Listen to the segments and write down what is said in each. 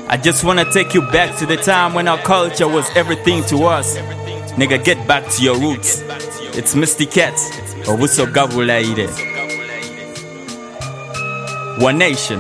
I just wanna take you back to the time when our culture was everything to us. Nigga, get back to your roots. It's Misty Cats, Obuso Gabulaide. One Nation.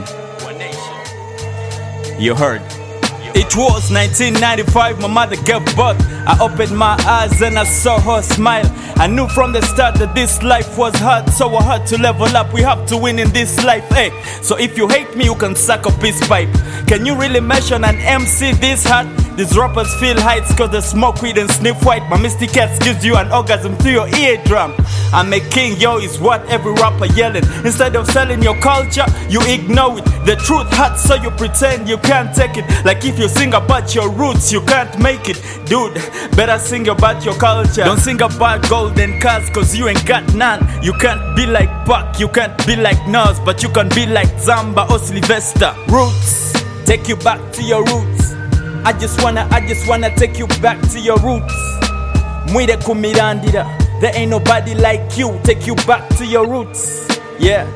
You heard. It was 1995, my mother gave birth. I opened my eyes and I saw her smile. I knew from the start that this life was hard, so I had to level up. We have to win in this life, hey. So if you hate me, you can suck a piece pipe. Can you really mention an MC this hard? These rappers feel heights cause they smoke weed and sniff white. My Misty Cats gives you an orgasm to your eardrum. I'm a king, yo, is what every rapper yelling. Instead of selling your culture, you ignore it. The truth hurts, so you pretend you can't take it. Like if you sing about your roots, you can't make it. Dude, better sing about your culture. Don't sing about golden cars cause you ain't got none. You can't be like Pac, you can't be like Nas, but you can be like Zamba or Sylvester. Roots, take you back to your roots. I just wanna take you back to your roots. Mwide kumirandira, there ain't nobody like you. Take you back to your roots. Yeah.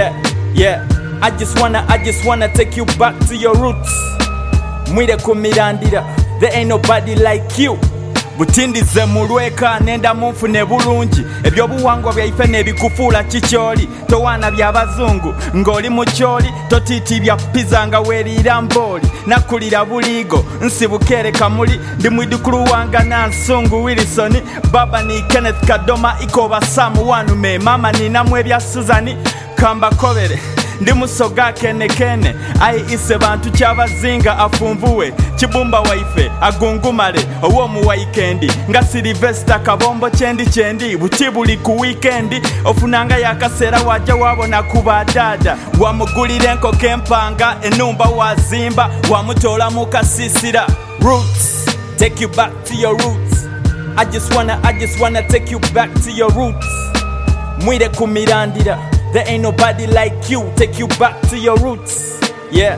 I just wanna take you back to your roots. Mwide kumirandira, there ain't nobody like you. Butindize mulweka nenda munfune bulungi. Ebyobuwangwa byaife nebikufuula kikyoli. Towaana by'abazungu ng'oli mu kyoli. Totiiti bya pizza nga weeriira mbooli. Nakulira buliigo nsibukere kamuli. Ndi mwidukulu wanga Nansungu Wilson. Baba ni Kenneth Kadoma ikoba Samu Wanume. Mama ninamu ebya Suzani Kambakobere. Ndi musoga kene ayi ise bantu kyabazinga afunvuwe kibumba waife agungumale owo mu weekend nga Sylvester kabombo kyendi bukibuli ku weekend ofunanga yakasera wajja wabona kuba dada wamugulira enkoko empanga enumba wazimba wamutola mu kasisira. Roots, take you back to your roots. I just wanna take you back to your roots. Mwide kumirandira, there ain't nobody like you. Take you back to your roots. Yeah.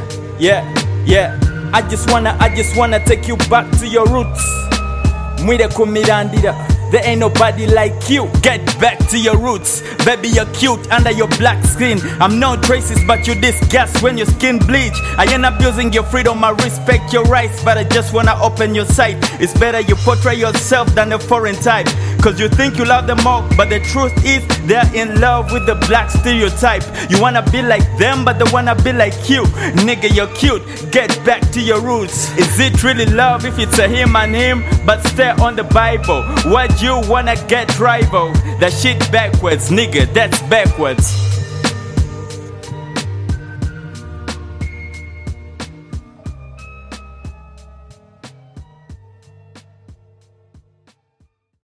I just wanna take you back to your roots. Mwide kumirandira, there ain't nobody like you. Get back to your roots. Baby, you're cute under your black skin. I'm no racist, but you disgust when your skin bleach. I ain't abusing your freedom, I respect your rights, but I just wanna open your sight. It's better you portray yourself than a foreign type. Cause you think you love them all, but the truth is they're in love with the black stereotype. You wanna be like them, but they wanna be like you. Nigga, you're cute, get back to your roots. Is it really love if it's a him and him? But stay on the Bible. What you wanna get rival? That shit backwards, nigga, that's backwards.